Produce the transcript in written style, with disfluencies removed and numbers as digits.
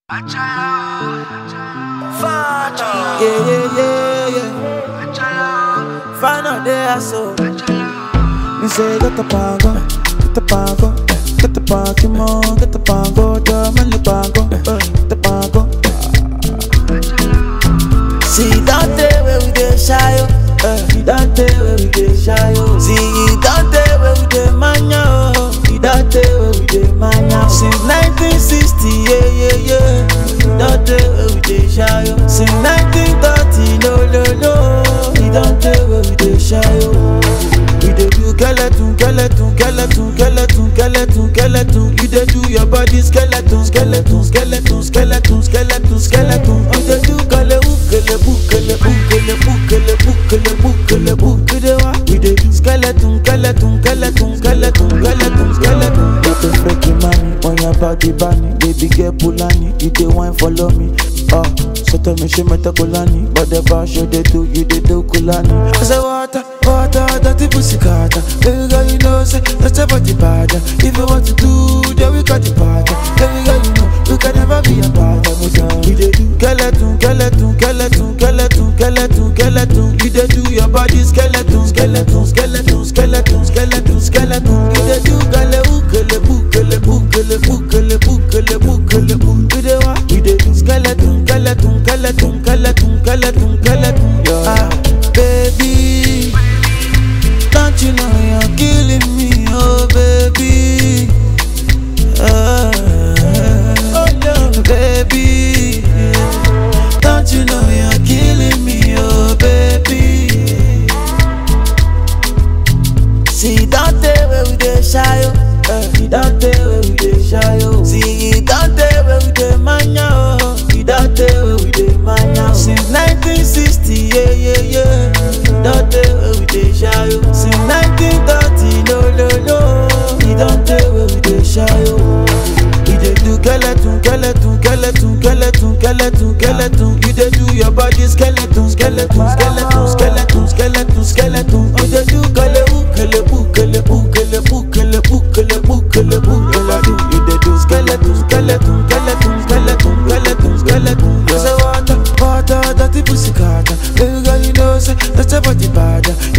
Final day, so me say get the pango, get the pango, get the pango, get the pango, man the pango, the pango. See that day where we dey shy, that day where we dey shy. See that day where we dey mania, that day where we dey mania. Since 1960, yeah. That day where we dey shy. Since 1930, no. That day where we dey shy. We dey do skeleton. You dey do your body skeleton. You dey do You dey what? We dey do skeleton. Get a freaking money on your body, bunny. Baby girl Pulani, you dey wine follow me. So tell me she met a Kulani, but the bar show they do, you they do Kulani. I say water, dirty pussy carter. Baby girl, you know, say that's a body bad. If you want to do, then we got the party. Baby girl, you know, you can never be a part of me. We dey do skeleton. You dey do your body skeleton. You dey do You dey what? We dey do skeleton. Baby, don't you know you're killing me, oh baby. Baby, don't you know you're killing me, oh baby. See that day where we dey shy, that day where we dey shy. See that day where we dey mania, that day where we dey mania. Since 1960, yeah. That day where we dey shy. Since 1930, no. That day where we dey shy. We dey do skeleton. You dey do your body skeleton. You dey do You dey do skeleton. Say water, dirty pussy carter. Baby girl, you know, say that's a body bad.